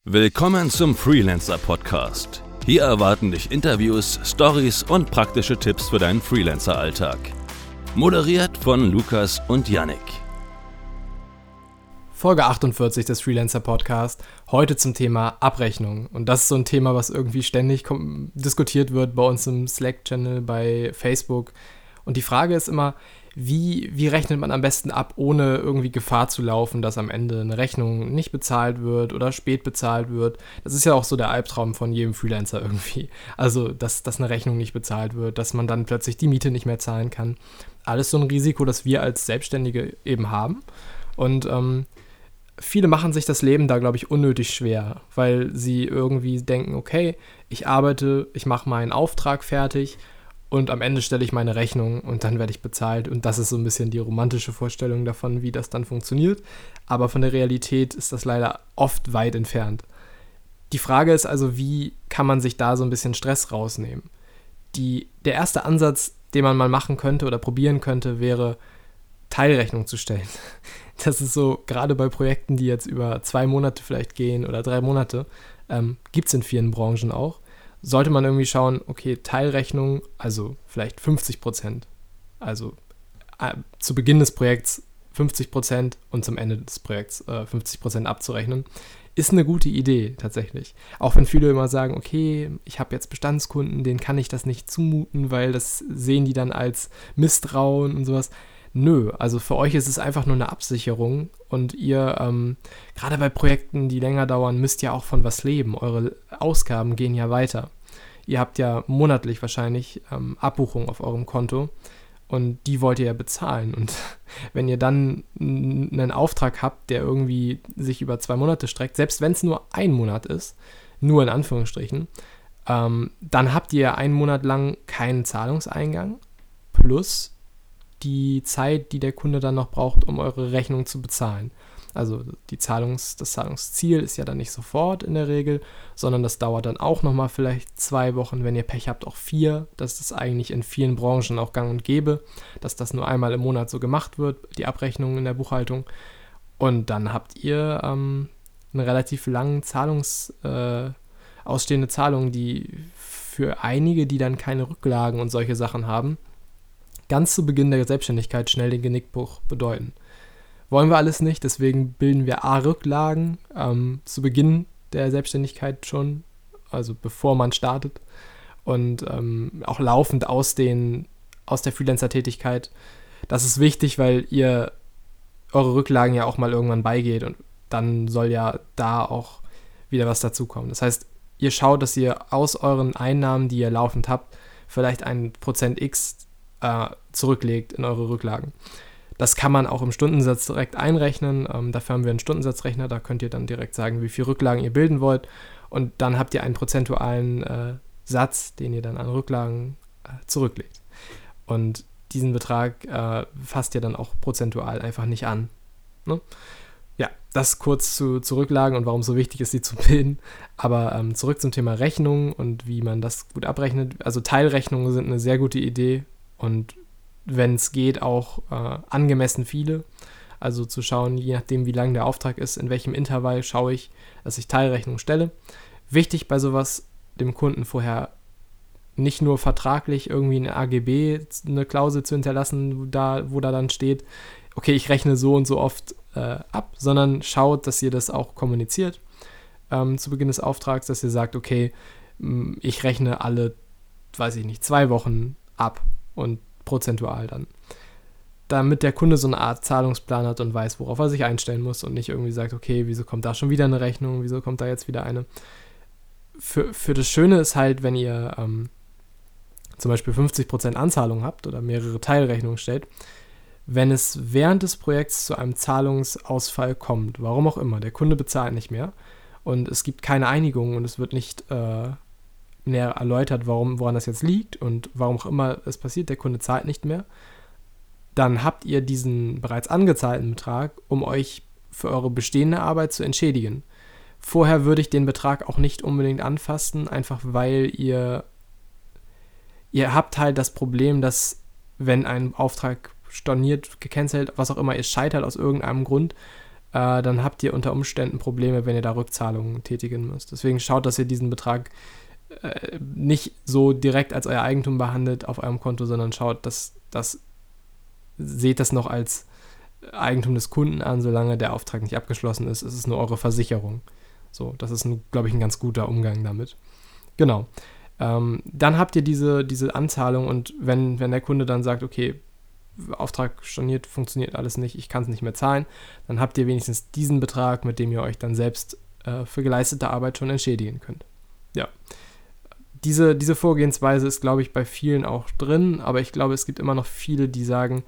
Willkommen zum Freelancer Podcast. Hier erwarten dich Interviews, Stories und praktische Tipps für deinen Freelancer-Alltag. Moderiert von Lukas und Yannick. Folge 48 des Freelancer Podcast, heute zum Thema Abrechnung. Und das ist so ein Thema, was irgendwie ständig diskutiert wird bei uns im Slack-Channel, bei Facebook. Und die Frage ist immer, wie rechnet man am besten ab, ohne irgendwie Gefahr zu laufen, dass am Ende eine Rechnung nicht bezahlt wird oder spät bezahlt wird. Das ist ja auch so der Albtraum von jedem Freelancer irgendwie. Also, dass eine Rechnung nicht bezahlt wird, dass man dann plötzlich die Miete nicht mehr zahlen kann. Alles so ein Risiko, das wir als Selbstständige eben haben. Und viele machen sich das Leben da, glaube ich, unnötig schwer, weil sie irgendwie denken, okay, ich arbeite, ich mache meinen Auftrag fertig und am Ende stelle ich meine Rechnung und dann werde ich bezahlt. Und das ist so ein bisschen die romantische Vorstellung davon, wie das dann funktioniert. Aber von der Realität ist das leider oft weit entfernt. Die Frage ist also, wie kann man sich da so ein bisschen Stress rausnehmen? Der erste Ansatz, den man mal machen könnte oder probieren könnte, wäre, Teilrechnung zu stellen. Das ist so, gerade bei Projekten, die jetzt über 2 Monate vielleicht gehen oder 3 Monate, gibt es in vielen Branchen auch, sollte man irgendwie schauen, okay, Teilrechnung, also vielleicht 50%, also zu Beginn des Projekts 50% und zum Ende des Projekts 50% abzurechnen, ist eine gute Idee tatsächlich. Auch wenn viele immer sagen, okay, ich habe jetzt Bestandskunden, denen kann ich das nicht zumuten, weil das sehen die dann als Misstrauen und sowas. Nö, also für euch ist es einfach nur eine Absicherung und ihr, gerade bei Projekten, die länger dauern, müsst ja auch von was leben. Eure Ausgaben gehen ja weiter. Ihr habt ja monatlich wahrscheinlich Abbuchungen auf eurem Konto und die wollt ihr ja bezahlen. Und wenn ihr dann einen Auftrag habt, der irgendwie sich über 2 Monate streckt, selbst wenn es nur 1 Monat ist, nur in Anführungsstrichen, dann habt ihr 1 Monat lang keinen Zahlungseingang plus die Zeit, die der Kunde dann noch braucht, um eure Rechnung zu bezahlen. Also das Zahlungsziel ist ja dann nicht sofort in der Regel, sondern das dauert dann auch nochmal vielleicht 2 Wochen, wenn ihr Pech habt auch 4. Das ist eigentlich in vielen Branchen auch gang und gäbe, dass das nur einmal im Monat so gemacht wird, die Abrechnung in der Buchhaltung. Und dann habt ihr einen relativ langen ausstehende Zahlung, die für einige, die dann keine Rücklagen und solche Sachen haben, ganz zu Beginn der Selbstständigkeit schnell den Genickbruch bedeuten. Wollen wir alles nicht, deswegen bilden wir Rücklagen zu Beginn der Selbstständigkeit schon, also bevor man startet und auch laufend aus der Freelancer-Tätigkeit. Das ist wichtig, weil ihr eure Rücklagen ja auch mal irgendwann beigeht und dann soll ja da auch wieder was dazukommen. Das heißt, ihr schaut, dass ihr aus euren Einnahmen, die ihr laufend habt, vielleicht ein Prozent X zurücklegt in eure Rücklagen. Das kann man auch im Stundensatz direkt einrechnen. Dafür haben wir einen Stundensatzrechner, da könnt ihr dann direkt sagen, wie viel Rücklagen ihr bilden wollt und dann habt ihr einen prozentualen Satz, den ihr dann an Rücklagen zurücklegt. Und diesen Betrag fasst ihr dann auch prozentual einfach nicht an. Ne? Ja, das kurz zu Rücklagen und warum es so wichtig ist, sie zu bilden. Aber zurück zum Thema Rechnung und wie man das gut abrechnet. Also Teilrechnungen sind eine sehr gute Idee. Und wenn es geht, auch angemessen viele. Also zu schauen, je nachdem, wie lang der Auftrag ist, in welchem Intervall schaue ich, dass ich Teilrechnung stelle. Wichtig bei sowas, dem Kunden vorher nicht nur vertraglich irgendwie in AGB eine Klausel zu hinterlassen, wo da dann steht, okay, ich rechne so und so oft ab, sondern schaut, dass ihr das auch kommuniziert zu Beginn des Auftrags, dass ihr sagt, okay, ich rechne alle, 2 Wochen ab. Und prozentual dann. Damit der Kunde so eine Art Zahlungsplan hat und weiß, worauf er sich einstellen muss und nicht irgendwie sagt, okay, wieso kommt da schon wieder eine Rechnung, wieso kommt da jetzt wieder eine. Für das Schöne ist halt, wenn ihr zum Beispiel 50% Anzahlung habt oder mehrere Teilrechnungen stellt, wenn es während des Projekts zu einem Zahlungsausfall kommt, warum auch immer, der Kunde bezahlt nicht mehr und es gibt keine Einigung und es wird nicht näher erläutert, woran das jetzt liegt und warum auch immer es passiert, der Kunde zahlt nicht mehr, dann habt ihr diesen bereits angezahlten Betrag, um euch für eure bestehende Arbeit zu entschädigen. Vorher würde ich den Betrag auch nicht unbedingt anfassen, einfach weil ihr habt halt das Problem, dass wenn ein Auftrag storniert, gecancelt, was auch immer, es scheitert aus irgendeinem Grund, dann habt ihr unter Umständen Probleme, wenn ihr da Rückzahlungen tätigen müsst. Deswegen schaut, dass ihr diesen Betrag nicht so direkt als euer Eigentum behandelt auf eurem Konto, sondern schaut, seht das noch als Eigentum des Kunden an, solange der Auftrag nicht abgeschlossen ist. Es ist nur eure Versicherung. So, das ist, glaube ich, ein ganz guter Umgang damit. Genau. Dann habt ihr diese Anzahlung und wenn der Kunde dann sagt, okay, Auftrag storniert, funktioniert alles nicht, ich kann es nicht mehr zahlen, dann habt ihr wenigstens diesen Betrag, mit dem ihr euch dann selbst für geleistete Arbeit schon entschädigen könnt. Ja. Diese Vorgehensweise ist, glaube ich, bei vielen auch drin, aber ich glaube, es gibt immer noch viele, die sagen,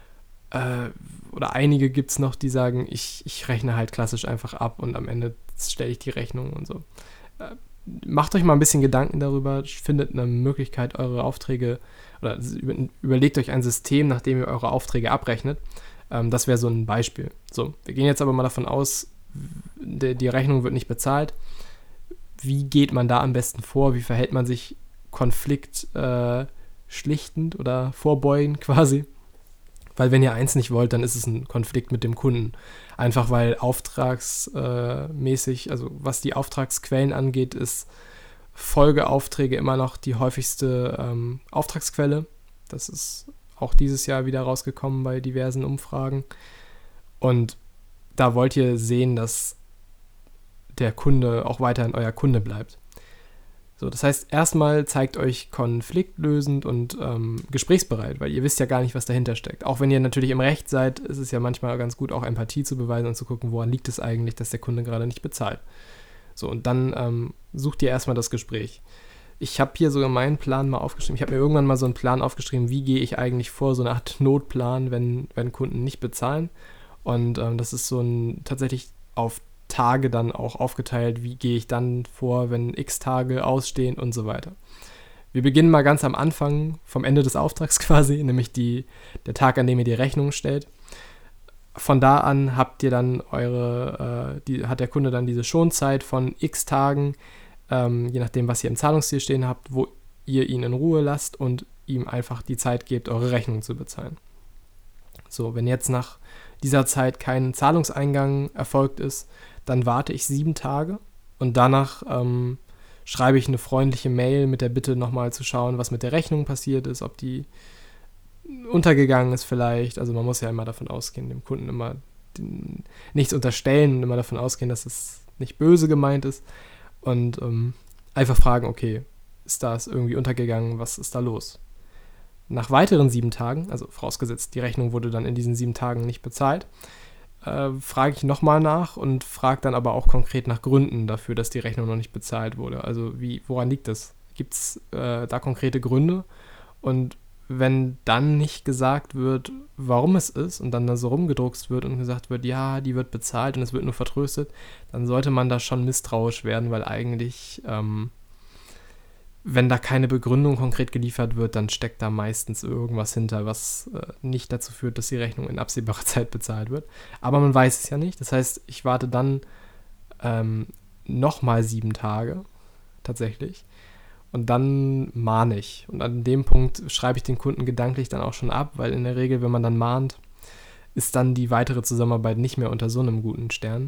oder einige gibt es noch, die sagen, ich rechne halt klassisch einfach ab und am Ende stelle ich die Rechnung und so. Macht euch mal ein bisschen Gedanken darüber, findet eine Möglichkeit, eure Aufträge, oder überlegt euch ein System, nach dem ihr eure Aufträge abrechnet. Das wäre so ein Beispiel. So, wir gehen jetzt aber mal davon aus, die Rechnung wird nicht bezahlt. Wie geht man da am besten vor? Wie verhält man sich konfliktschlichtend oder vorbeugend quasi? Weil wenn ihr eins nicht wollt, dann ist es ein Konflikt mit dem Kunden. Einfach weil auftragsmäßig, also was die Auftragsquellen angeht, ist Folgeaufträge immer noch die häufigste Auftragsquelle. Das ist auch dieses Jahr wieder rausgekommen bei diversen Umfragen. Und da wollt ihr sehen, dass der Kunde auch weiterhin euer Kunde bleibt. So, das heißt, erstmal zeigt euch konfliktlösend und gesprächsbereit, weil ihr wisst ja gar nicht, was dahinter steckt. Auch wenn ihr natürlich im Recht seid, ist es ja manchmal ganz gut, auch Empathie zu beweisen und zu gucken, woran liegt es eigentlich, dass der Kunde gerade nicht bezahlt. So, und dann sucht ihr erstmal das Gespräch. Ich habe hier sogar meinen Plan mal aufgeschrieben. Ich habe mir irgendwann mal so einen Plan aufgeschrieben, wie gehe ich eigentlich vor, so eine Art Notplan, wenn Kunden nicht bezahlen. Und das ist so ein tatsächlich auf Tage dann auch aufgeteilt, wie gehe ich dann vor, wenn x Tage ausstehen und so weiter. Wir beginnen mal ganz am Anfang, vom Ende des Auftrags quasi, nämlich der Tag, an dem ihr die Rechnung stellt. Von da an habt ihr dann hat der Kunde dann diese Schonzeit von x Tagen, je nachdem, was ihr im Zahlungsziel stehen habt, wo ihr ihn in Ruhe lasst und ihm einfach die Zeit gebt, eure Rechnung zu bezahlen. So, wenn jetzt nach dieser Zeit kein Zahlungseingang erfolgt ist, dann warte ich 7 Tage und danach schreibe ich eine freundliche Mail mit der Bitte, nochmal zu schauen, was mit der Rechnung passiert ist, ob die untergegangen ist vielleicht. Also man muss ja immer davon ausgehen, dem Kunden immer nichts unterstellen und immer davon ausgehen, dass es nicht böse gemeint ist. Und einfach fragen, okay, ist das irgendwie untergegangen, was ist da los? Nach weiteren 7 Tagen, also vorausgesetzt, die Rechnung wurde dann in diesen 7 Tagen nicht bezahlt, frage ich nochmal nach und frage dann aber auch konkret nach Gründen dafür, dass die Rechnung noch nicht bezahlt wurde. Also woran liegt das? Gibt es da konkrete Gründe? Und wenn dann nicht gesagt wird, warum es ist und dann da so rumgedruckst wird und gesagt wird, ja, die wird bezahlt und es wird nur vertröstet, dann sollte man da schon misstrauisch werden, weil eigentlich, wenn da keine Begründung konkret geliefert wird, dann steckt da meistens irgendwas hinter, was nicht dazu führt, dass die Rechnung in absehbarer Zeit bezahlt wird. Aber man weiß es ja nicht. Das heißt, ich warte dann nochmal 7 Tage tatsächlich und dann mahne ich. Und an dem Punkt schreibe ich den Kunden gedanklich dann auch schon ab, weil in der Regel, wenn man dann mahnt, ist dann die weitere Zusammenarbeit nicht mehr unter so einem guten Stern.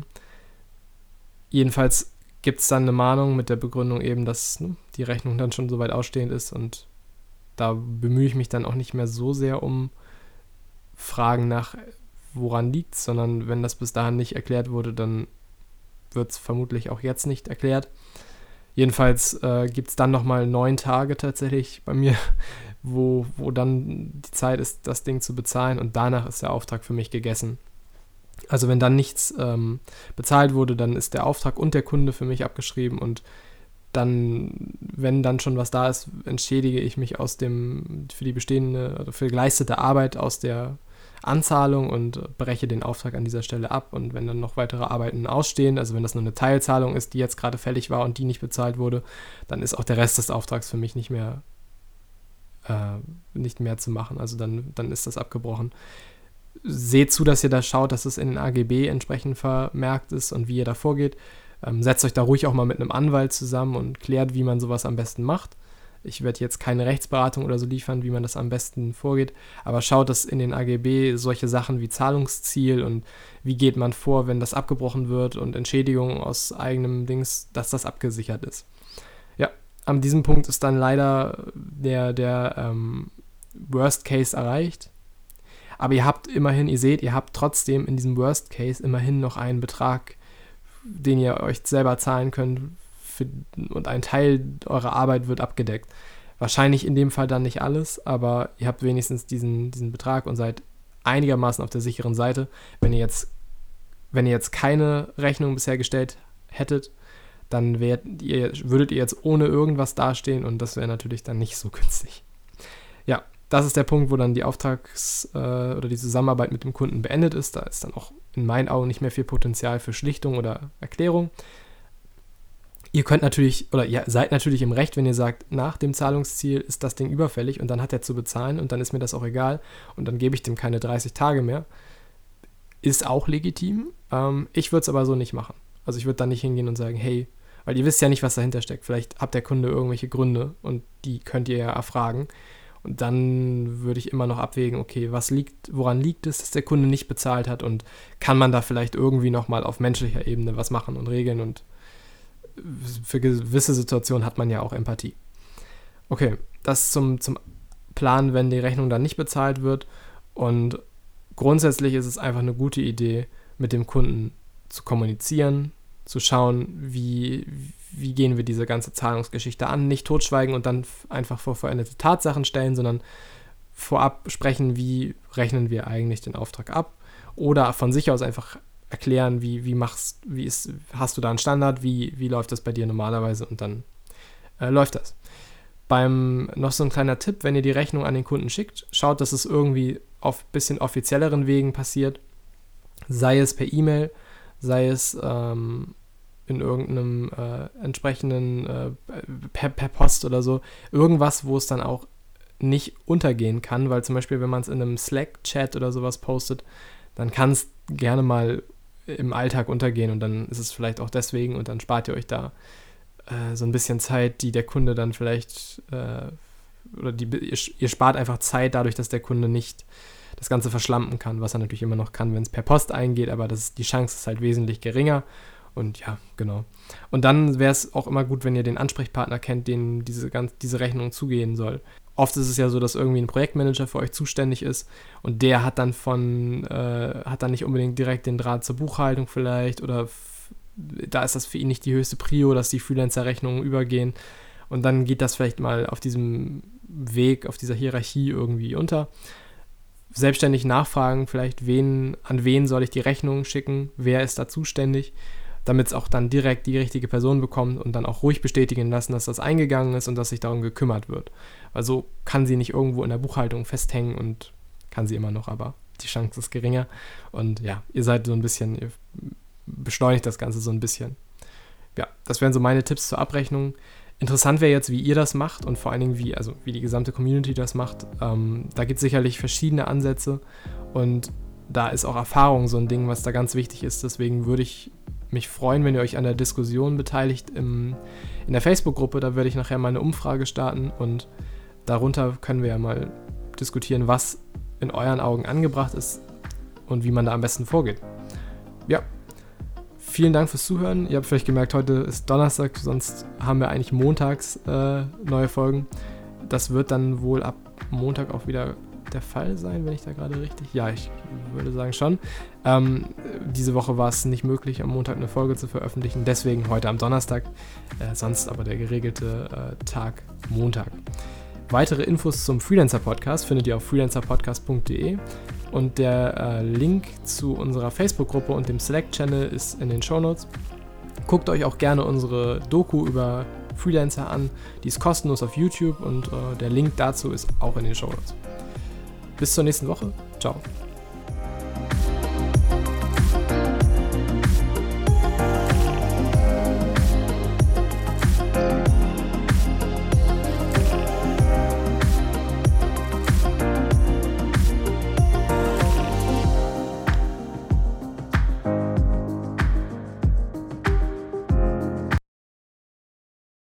Jedenfalls gibt es dann eine Mahnung mit der Begründung eben, dass die Rechnung dann schon so weit ausstehend ist und da bemühe ich mich dann auch nicht mehr so sehr um Fragen nach, woran liegt es, sondern wenn das bis dahin nicht erklärt wurde, dann wird es vermutlich auch jetzt nicht erklärt. Jedenfalls gibt es dann nochmal 9 Tage tatsächlich bei mir, wo dann die Zeit ist, das Ding zu bezahlen und danach ist der Auftrag für mich gegessen. Also wenn dann nichts bezahlt wurde, dann ist der Auftrag und der Kunde für mich abgeschrieben und dann, wenn dann schon was da ist, entschädige ich mich für die bestehende oder für geleistete Arbeit aus der Anzahlung und breche den Auftrag an dieser Stelle ab. Und wenn dann noch weitere Arbeiten ausstehen, also wenn das nur eine Teilzahlung ist, die jetzt gerade fällig war und die nicht bezahlt wurde, dann ist auch der Rest des Auftrags für mich nicht mehr zu machen. Also dann ist das abgebrochen. Seht zu, dass ihr da schaut, dass es in den AGB entsprechend vermerkt ist und wie ihr da vorgeht. Setzt euch da ruhig auch mal mit einem Anwalt zusammen und klärt, wie man sowas am besten macht. Ich werde jetzt keine Rechtsberatung oder so liefern, wie man das am besten vorgeht, aber schaut, dass in den AGB solche Sachen wie Zahlungsziel und wie geht man vor, wenn das abgebrochen wird und Entschädigung aus eigenem Dings, dass das abgesichert ist. Ja, an diesem Punkt ist dann leider der Worst Case erreicht. Aber ihr habt trotzdem in diesem Worst Case immerhin noch einen Betrag, den ihr euch selber zahlen könnt und ein Teil eurer Arbeit wird abgedeckt. Wahrscheinlich in dem Fall dann nicht alles, aber ihr habt wenigstens diesen Betrag und seid einigermaßen auf der sicheren Seite. Wenn ihr jetzt keine Rechnung bisher gestellt hättet, dann würdet ihr jetzt ohne irgendwas dastehen und das wäre natürlich dann nicht so günstig. Ja, das ist der Punkt, wo dann die oder die Zusammenarbeit mit dem Kunden beendet ist. Da ist dann auch in meinen Augen nicht mehr viel Potenzial für Schlichtung oder Erklärung. Ihr seid natürlich im Recht, wenn ihr sagt, nach dem Zahlungsziel ist das Ding überfällig und dann hat er zu bezahlen und dann ist mir das auch egal und dann gebe ich dem keine 30 Tage mehr. Ist auch legitim. Ich würde es aber so nicht machen. Also ich würde dann nicht hingehen und sagen, hey, weil ihr wisst ja nicht, was dahinter steckt. Vielleicht hat der Kunde irgendwelche Gründe und die könnt ihr ja erfragen. Und dann würde ich immer noch abwägen, okay, woran liegt es, dass der Kunde nicht bezahlt hat und kann man da vielleicht irgendwie nochmal auf menschlicher Ebene was machen und regeln und für gewisse Situationen hat man ja auch Empathie. Okay, das zum Plan, wenn die Rechnung dann nicht bezahlt wird und grundsätzlich ist es einfach eine gute Idee, mit dem Kunden zu kommunizieren, zu schauen, wie gehen wir diese ganze Zahlungsgeschichte an, nicht totschweigen und dann einfach vor veränderte Tatsachen stellen, sondern vorab sprechen, wie rechnen wir eigentlich den Auftrag ab oder von sich aus einfach erklären, hast du da einen Standard, wie läuft das bei dir normalerweise und dann läuft das. Noch so ein kleiner Tipp, wenn ihr die Rechnung an den Kunden schickt, schaut, dass es irgendwie auf ein bisschen offizielleren Wegen passiert, sei es per E-Mail, sei es in irgendeinem entsprechenden per Post oder so, irgendwas, wo es dann auch nicht untergehen kann, weil zum Beispiel, wenn man es in einem Slack-Chat oder sowas postet, dann kann es gerne mal im Alltag untergehen und dann ist es vielleicht auch deswegen und dann spart ihr euch da so ein bisschen Zeit, die der Kunde dann vielleicht ihr spart einfach Zeit dadurch, dass der Kunde nicht das Ganze verschlampen kann, was er natürlich immer noch kann, wenn es per Post eingeht, aber die Chance ist halt wesentlich geringer und ja, genau. Und dann wäre es auch immer gut, wenn ihr den Ansprechpartner kennt, dem diese Rechnung zugehen soll. Oft ist es ja so, dass irgendwie ein Projektmanager für euch zuständig ist und der hat dann nicht unbedingt direkt den Draht zur Buchhaltung vielleicht oder da ist das für ihn nicht die höchste Prio, dass die Freelancer-Rechnungen übergehen und dann geht das vielleicht mal auf diesem Weg, auf dieser Hierarchie irgendwie unter. Selbstständig nachfragen, vielleicht an wen soll ich die Rechnung schicken, wer ist da zuständig, damit es auch dann direkt die richtige Person bekommt und dann auch ruhig bestätigen lassen, dass das eingegangen ist und dass sich darum gekümmert wird. Also kann sie nicht irgendwo in der Buchhaltung festhängen und kann sie immer noch, aber die Chance ist geringer. Und ja, ihr beschleunigt das Ganze so ein bisschen. Ja, das wären so meine Tipps zur Abrechnung. Interessant wäre jetzt, wie ihr das macht und vor allen Dingen, wie die gesamte Community das macht. Da gibt es sicherlich verschiedene Ansätze und da ist auch Erfahrung so ein Ding, was da ganz wichtig ist. Deswegen würde ich mich freuen, wenn ihr euch an der Diskussion beteiligt in der Facebook-Gruppe. Da werde ich nachher mal eine Umfrage starten und darunter können wir ja mal diskutieren, was in euren Augen angebracht ist und wie man da am besten vorgeht. Ja, vielen Dank fürs Zuhören. Ihr habt vielleicht gemerkt, heute ist Donnerstag, sonst haben wir eigentlich montags neue Folgen. Das wird dann wohl ab Montag auch wieder der Fall sein, wenn ich da gerade richtig... Ja, ich würde sagen schon. Diese Woche war es nicht möglich, am Montag eine Folge zu veröffentlichen, deswegen heute am Donnerstag, sonst aber der geregelte Tag Montag. Weitere Infos zum Freelancer-Podcast findet ihr auf freelancerpodcast.de und der Link zu unserer Facebook-Gruppe und dem Slack-Channel ist in den Shownotes. Guckt euch auch gerne unsere Doku über Freelancer an, die ist kostenlos auf YouTube und der Link dazu ist auch in den Shownotes. Bis zur nächsten Woche. Ciao.